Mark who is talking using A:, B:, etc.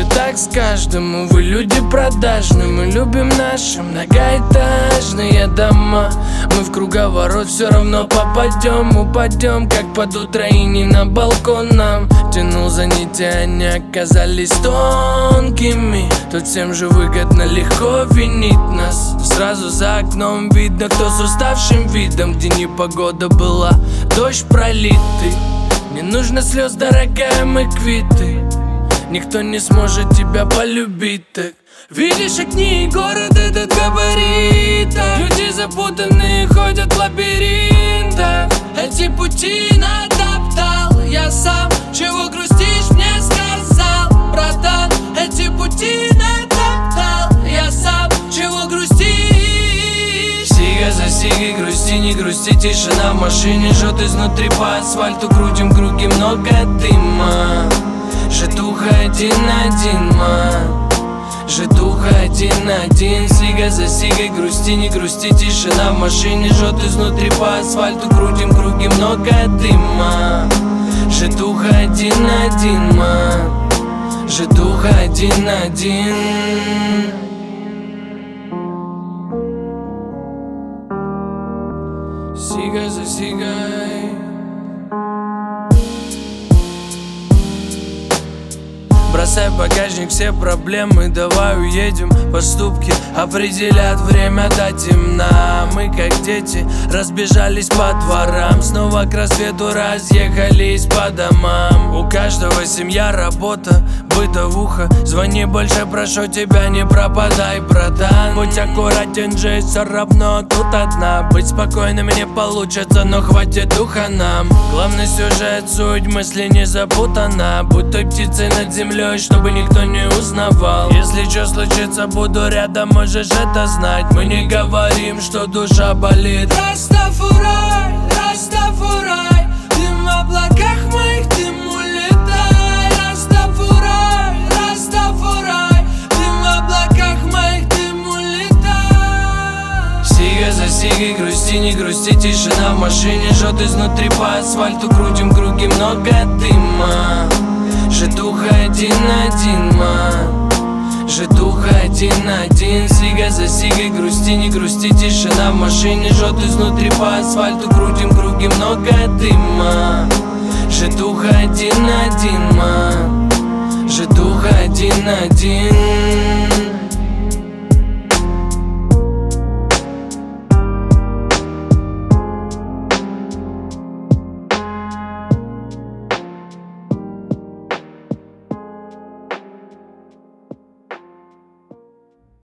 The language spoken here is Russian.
A: и так с каждым. Мы, вы люди продажные, мы любим наши многоэтажные дома. Мы в круговорот все равно попадем, упадем, как под утро и не на балкон нам. Тянул за нити, они оказались тонкими. Тут всем же выгодно, легко винить нас. Сразу за окном видно, кто с уставшим видом. Где непогода была, дождь пролитый. Не нужно слез, дорогая, мы квиты. Никто не сможет тебя полюбить так. Видишь огни, город этот габарит. Люди запутанные ходят в лабиринтах. Эти пути натоптал я сам. Чего грустишь, мне сказал, братан. Эти пути натоптал я сам. Чего грустишь? Сига за сигой, грусти, не грусти. Тишина в машине жжет изнутри. По асфальту крутим круги, много дыма. Житуха один-один, ман. Житуха один-один. Сига за сигой, грусти, не грусти. Тишина в машине жжет изнутри. По асфальту крутим круги, много дыма. Житуха один-один, ман. Житуха один-один. Сига за сигой. Бросай в багажник все проблемы, давай уедем. Поступки определят время до темна. Мы как дети разбежались по дворам. Снова к рассвету разъехались по домам. У каждого семья, работа, бытовуха. Звони больше, прошу тебя, не пропадай, братан. Будь аккуратен, жизнь все равно тут одна. Быть спокойным не получится, но хватит духа нам. Главный сюжет, суть мысли не запутана. Будь той птицей над землей, чтобы никто не узнавал. Если что случится, буду рядом, можешь это знать. Мы не говорим, что душа болит. Растафурай, Растафурай. Дым в облаках моих, дым улетай. Растафурай, Растафурай. Дым в облаках моих, дым улетай. Сига за сигой, грусти, не грусти. Тишина в машине жжет изнутри. По асфальту крутим круги, много дыма. Житуха один-один, ман. Житуха один-один. Сига за сигой, грусти, не грусти. Тишина в машине жжет изнутри. По асфальту крутим круги, много дыма. Житуха один-один, ман. Житуха один-один.